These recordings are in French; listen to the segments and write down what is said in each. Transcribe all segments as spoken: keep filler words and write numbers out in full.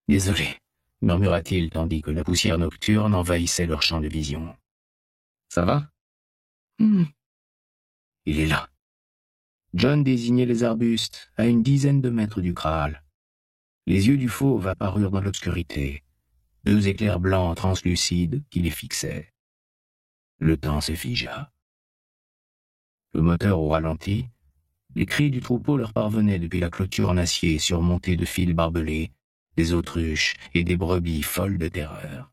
« Désolé », murmura-t-il tandis que la poussière nocturne envahissait leur champ de vision. « Ça va ?»« Hmm. »« Il est là. » John désignait les arbustes, à une dizaine de mètres du Kraal. Les yeux du fauve apparurent dans l'obscurité, deux éclairs blancs translucides qui les fixaient. Le temps se figea. Le moteur au ralenti, les cris du troupeau leur parvenaient depuis la clôture en acier surmontée de fils barbelés, des autruches et des brebis folles de terreur.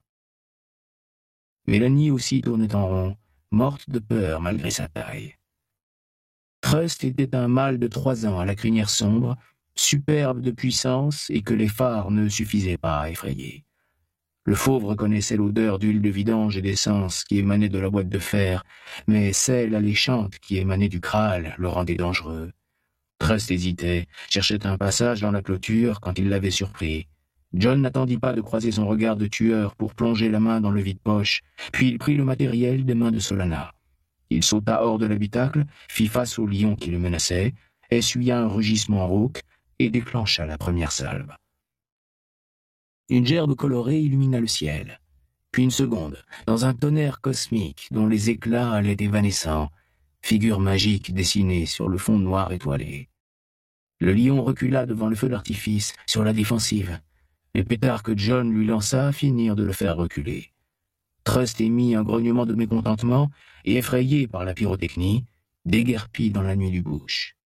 Mélanie aussi tournait en rond, morte de peur malgré sa taille. Trust était un mâle de trois ans à la crinière sombre, superbe de puissance et que les phares ne suffisaient pas à effrayer. Le fauve reconnaissait l'odeur d'huile de vidange et d'essence qui émanait de la boîte de fer, mais celle alléchante qui émanait du Kraal le rendait dangereux. Trust hésitait, cherchait un passage dans la clôture quand il l'avait surpris. John n'attendit pas de croiser son regard de tueur pour plonger la main dans le vide-poche, puis il prit le matériel des mains de Solana. Il sauta hors de l'habitacle, fit face au lion qui le menaçait, essuya un rugissement rauque et déclencha la première salve. Une gerbe colorée illumina le ciel, puis une seconde, dans un tonnerre cosmique dont les éclats allaient évanescents, figure magique dessinée sur le fond noir étoilé. Le lion recula devant le feu d'artifice, sur la défensive. Les pétards que John lui lança finirent de le faire reculer. Trust émit un grognement de mécontentement et, effrayé par la pyrotechnie, déguerpit dans la nuit du bush.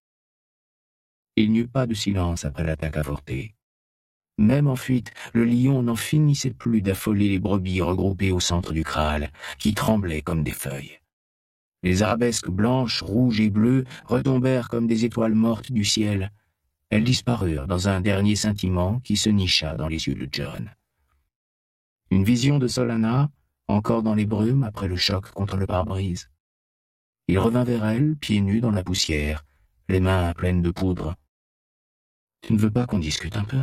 Il n'y eut pas de silence après l'attaque avortée. Même en fuite, le lion n'en finissait plus d'affoler les brebis regroupées au centre du Kraal, qui tremblaient comme des feuilles. Les arabesques blanches, rouges et bleues retombèrent comme des étoiles mortes du ciel. Elles disparurent dans un dernier scintillement qui se nicha dans les yeux de John. Une vision de Solana, encore dans les brumes après le choc contre le pare-brise. Il revint vers elle, pieds nus dans la poussière, les mains pleines de poudre. « Tu ne veux pas qu'on discute un peu ?»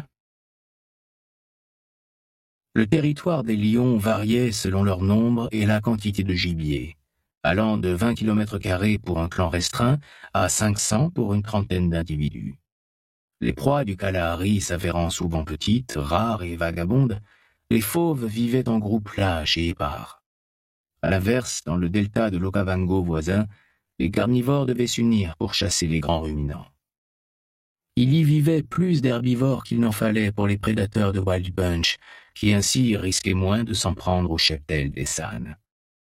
Le territoire des lions variait selon leur nombre et la quantité de gibier, allant de vingt kilomètres carrés pour un clan restreint à cinq cents pour une trentaine d'individus. Les proies du Kalahari s'avérant souvent petites, rares et vagabondes, les fauves vivaient en groupes lâches et épars. À l'inverse, dans le delta de l'Okavango voisin, les carnivores devaient s'unir pour chasser les grands ruminants. Il y vivait plus d'herbivores qu'il n'en fallait pour les prédateurs de Wild Bunch, qui ainsi risquaient moins de s'en prendre au cheptel des San.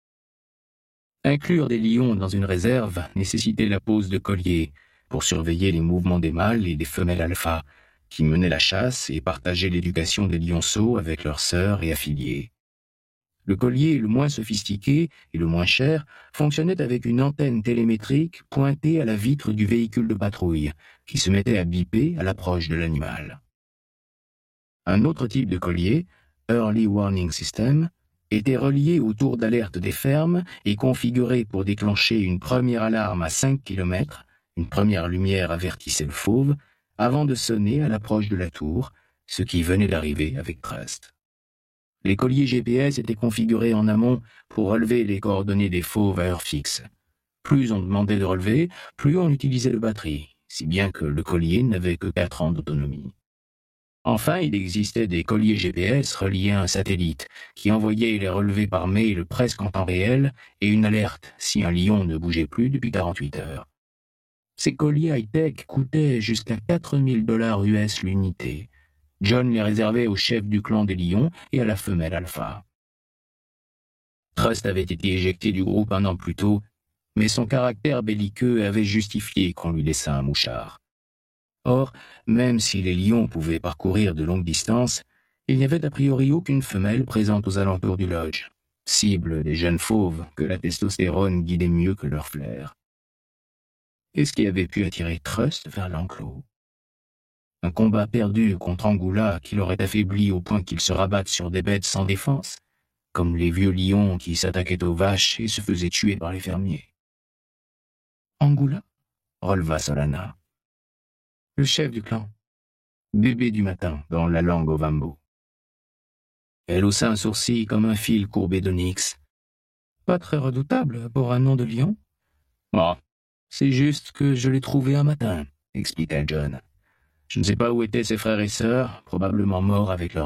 Inclure des lions dans une réserve nécessitait la pose de colliers pour surveiller les mouvements des mâles et des femelles alpha, qui menaient la chasse et partageaient l'éducation des lionceaux avec leurs sœurs et affiliés. Le collier le moins sophistiqué et le moins cher fonctionnait avec une antenne télémétrique pointée à la vitre du véhicule de patrouille, qui se mettait à biper à l'approche de l'animal. Un autre type de collier, Early Warning System, était relié aux tours d'alerte des fermes et configuré pour déclencher une première alarme à cinq kilomètres, une première lumière avertissait le fauve, avant de sonner à l'approche de la tour, ce qui venait d'arriver avec Trust. Les colliers G P S étaient configurés en amont pour relever les coordonnées des fauves à heure fixe. Plus on demandait de relever, plus on utilisait de batterie, si bien que le collier n'avait que quatre ans d'autonomie. Enfin, il existait des colliers G P S reliés à un satellite, qui envoyaient les relevés par mail presque en temps réel et une alerte si un lion ne bougeait plus depuis quarante-huit heures. Ces colliers high-tech coûtaient jusqu'à quatre mille dollars U S l'unité. John les réservait au chef du clan des lions et à la femelle alpha. Trust avait été éjecté du groupe un an plus tôt, mais son caractère belliqueux avait justifié qu'on lui laissât un mouchard. Or, même si les lions pouvaient parcourir de longues distances, il n'y avait a priori aucune femelle présente aux alentours du lodge, cible des jeunes fauves que la testostérone guidait mieux que leur flair. Qu'est-ce qui avait pu attirer Trust vers l'enclos? Un combat perdu contre Angoula qui l'aurait affaibli au point qu'il se rabatte sur des bêtes sans défense, comme les vieux lions qui s'attaquaient aux vaches et se faisaient tuer par les fermiers. Angoula, releva Solana. Le chef du clan. Bébé du matin, dans la langue ovambo. Elle haussa un sourcil comme un fil courbé d'onyx. Pas très redoutable pour un nom de lion. Oh, c'est juste que je l'ai trouvé un matin, expliqua John. Je ne sais pas où étaient ses frères et sœurs, probablement morts avec leur